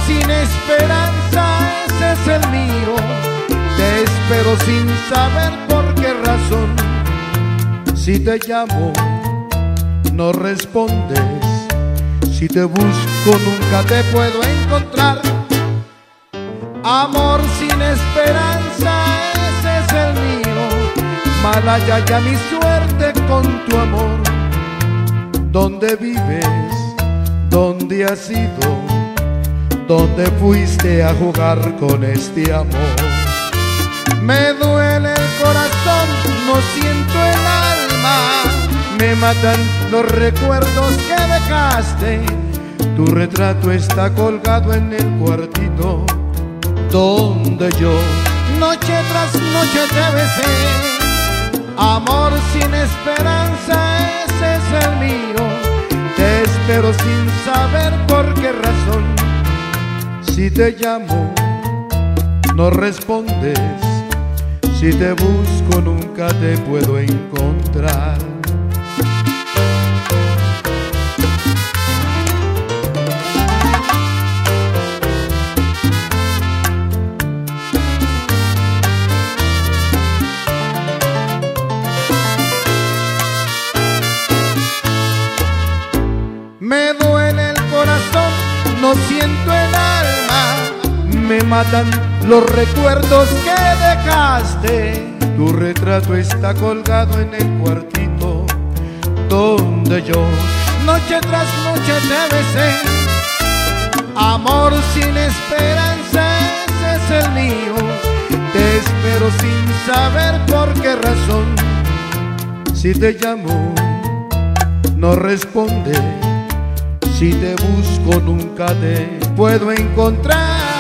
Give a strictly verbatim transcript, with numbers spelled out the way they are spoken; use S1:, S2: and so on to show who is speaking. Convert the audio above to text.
S1: sin esperanza, ese es el mío. Te espero sin saber por qué razón. Si te llamo, no respondes. Si te busco, nunca te puedo encontrar. Amor sin esperanza, ese es el mío. Mala ya ya mi suerte con tu amor. ¿Dónde vives? ¿Dónde has ido? ¿Dónde fuiste a jugar con este amor? Me duele el corazón, no siento el alma. Me matan los recuerdos que dejaste. Tu retrato está colgado en el cuartito donde yo noche tras noche te besé. Amor sin esperanza, ese es el mío. Te espero sin saber por qué razón. Si te llamo, no respondes. Si te busco, nunca te puedo encontrar. Me duele el corazón, no siento el alma. Me matan los recuerdos que dejaste. Tu retrato está colgado en el cuartito donde yo noche tras noche te besé. Amor sin esperanza, ese es el mío. Te espero sin saber por qué razón. Si te llamo, no respondes. Si te busco, nunca te puedo encontrar.